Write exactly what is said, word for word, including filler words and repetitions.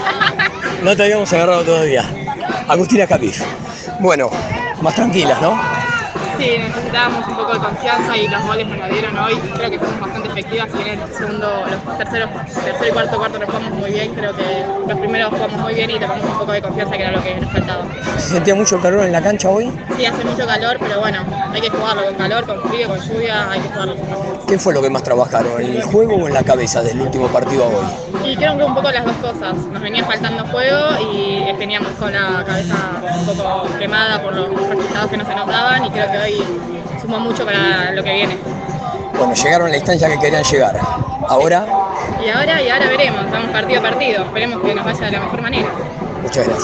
No te habíamos agarrado todavía. Agustina Capif. Bueno, más tranquilas, ¿no? Sí, necesitábamos un poco de confianza y los goles nos la dieron hoy. Creo que fuimos bastante efectivas. Si bien el segundo, los terceros, tercero y cuarto cuarto nos jugamos muy bien, creo que los primeros jugamos muy bien y tomamos un poco de confianza, que era lo que nos faltaba. ¿Se sentía mucho calor en la cancha hoy? Sí, hace mucho calor, pero bueno, hay que jugarlo con calor, con frío, con lluvia, hay que jugarlo. ¿Qué fue lo que más trabajaron? ¿En el juego o en la cabeza del último partido a hoy? Y creo que un poco las dos cosas. Nos venía faltando juego y teníamos con la cabeza un poco quemada por los resultados que no se nos daban, y creo que hoy sumó mucho para lo que viene. Bueno, llegaron a la instancia que querían llegar. Ahora, Y ahora, y ahora veremos, vamos partido a partido, esperemos que nos vaya de la mejor manera. muchas gracias.